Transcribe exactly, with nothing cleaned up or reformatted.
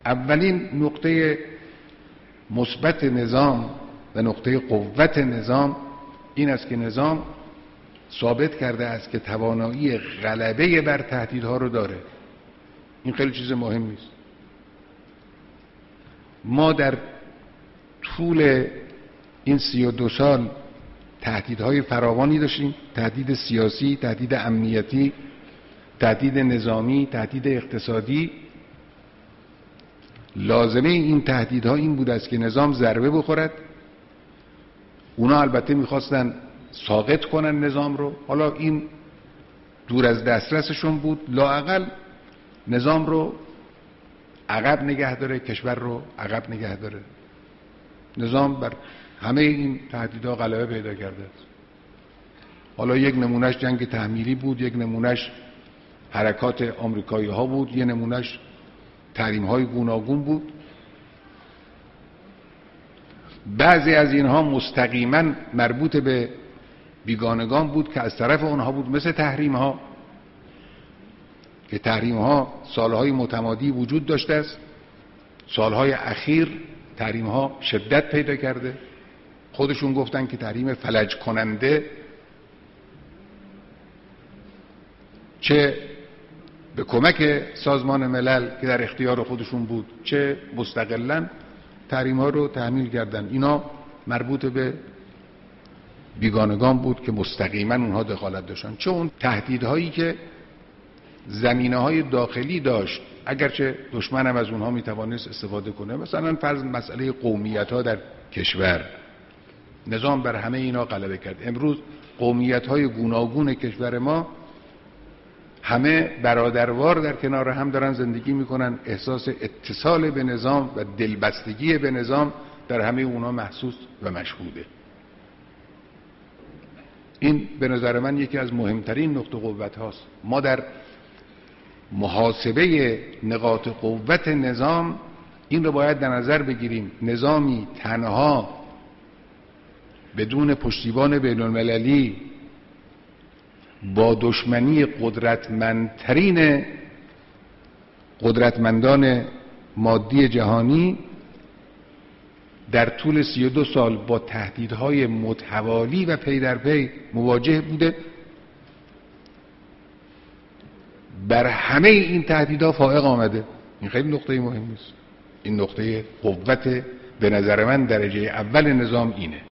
اولین نقطه مثبت نظام و نقطه قوت نظام این است که نظام ثابت کرده است که توانایی غلبه بر تهدیدها رو داره. این خیلی چیز مهمی است. ما در طول این سی و دو سال تهدیدهای فراوانی داشتیم، تهدید سیاسی، تهدید امنیتی، تهدید نظامی، تهدید اقتصادی. لازمه این تهدیدها این بود است که نظام ضربه بخورد. اونا البته میخواستن ساقط کنن نظام رو، حالا این دور از دسترسشون بود، لااقل نظام رو عقب نگه داره، کشور رو عقب نگه داره. نظام بر همه این تهدیدها غلبه پیدا کرده است. حالا یک نمونهش جنگ تحمیلی بود، یک نمونهش حرکات آمریکایی ها بود، یک نمونهش تحریم های گوناگون بود. بعضی از اینها مستقیما مربوط به بیگانگان بود که از طرف اونها بود، مثل تحریم ها که تحریم ها سالهای متمادی وجود داشته است. سالهای اخیر تحریم ها شدت پیدا کرده. خودشون گفتن که تحریم فلج کننده، چه به کمک سازمان ملل که در اختیار خودشون بود، چه مستقلاً تحریم ها رو تحمیل کردن. اینا مربوط به بیگانگان بود که مستقیما اونها دخالت داشتن. چه اون تهدیدهایی که زمینه های داخلی داشت، اگرچه دشمن هم از اونها میتوانست استفاده کنه، مثلا فرض مسئله قومیت ها در کشور، نظام بر همه اینا غلبه کرد. امروز قومیت های گوناگون کشور ما همه برادروار در کنار هم دارن زندگی میکنن. احساس اتصال به نظام و دلبستگی به نظام در همه اونا محسوس و مشهوده. این به نظر من یکی از مهمترین نقطه قوت هاست. ما در محاسبه نقاط قوت نظام این رو باید در نظر بگیریم. نظامی تنها بدون پشتیبان بین المللی با دشمنی قدرتمندترین قدرتمندان مادی جهانی در طول سی و دو سال با تهدیدهای متوالی و پی در پی مواجه بوده. بر همه این تهدیدها فائق آمده. این خیلی نقطه مهمی است. این نقطه قوت به نظر من درجه اول نظام اینه.